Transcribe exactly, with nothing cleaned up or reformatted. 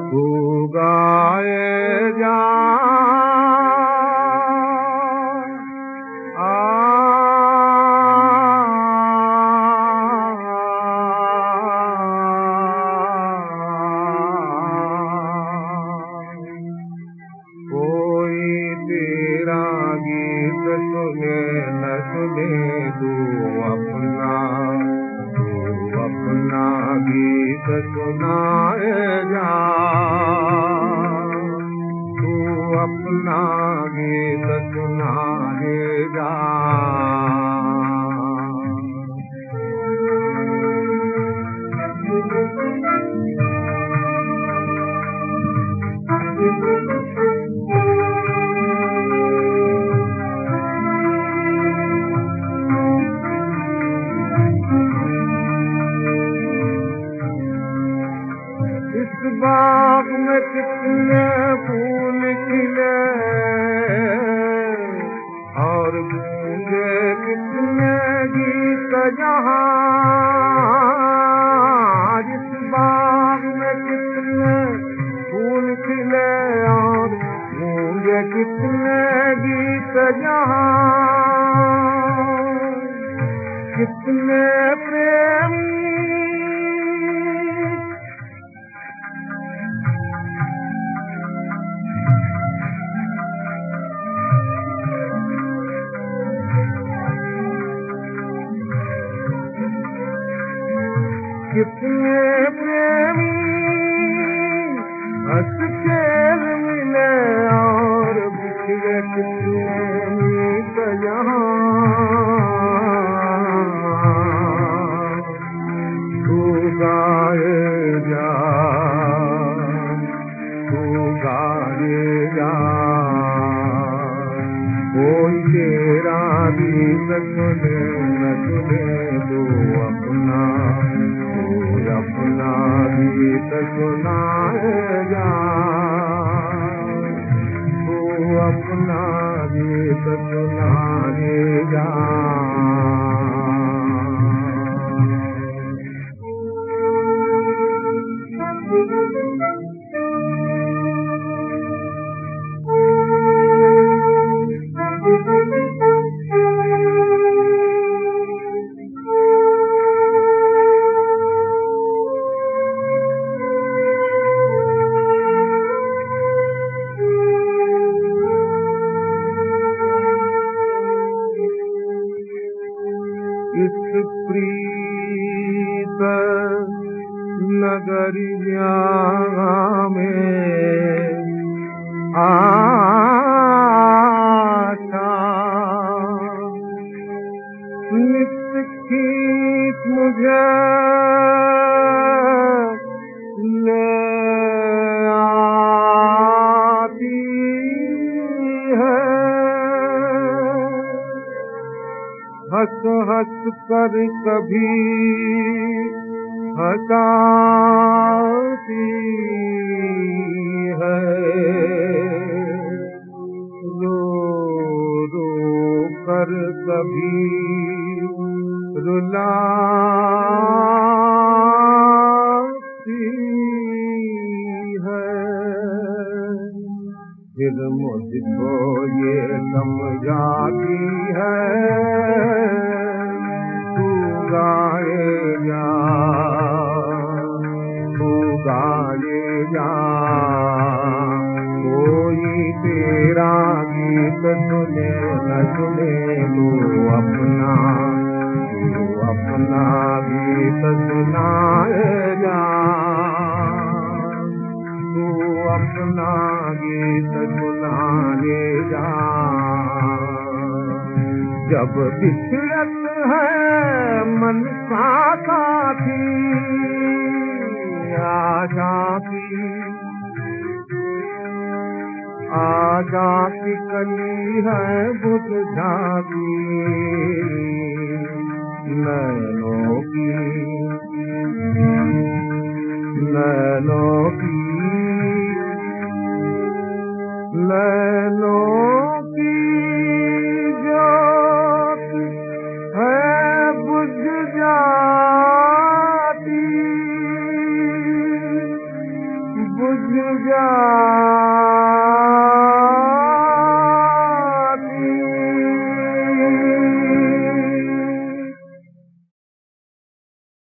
तू गाए जा आ कोई तेरा गीत सुने न सुने तू अपना अपना गीत सुनाए जा तू अपना गीत सुनाए जा इस बाग में कितने फूल खिले और गूंजे कितने गीत यहाँ इस बाग में कितने फूल खिले और गूंजे कितने गीत यहाँ कितने प्रेमी कितने प्रेमी हंस खेल मिले और बिखरे कितने मीत यहाँ तू गाए जा तू गाए जा कोई तेरा गीत सुने न सुने तू अपना अपना गीत सुनाए जा तू अपना गीत सुनाए जा इस प्रीत नगरिया में आशा नित्य गीत मुझे ले आती है हंस हंस कर कभी हंसाती है रो रो कर कभी रुलाती है फिर मुझको ये समझाती है तू गाए जा तू गाए जा कोई तेरा गीत सुने न सुने तू अपना तू अपना गीत सुनाए जा तू अपना गीत सुनाए जा जब बिछड़त है मन का साथी आशा की आशा की कली है बुझ जाती नैनों की नैनों की नैनों की जोत है बुझ जाती बुझ जा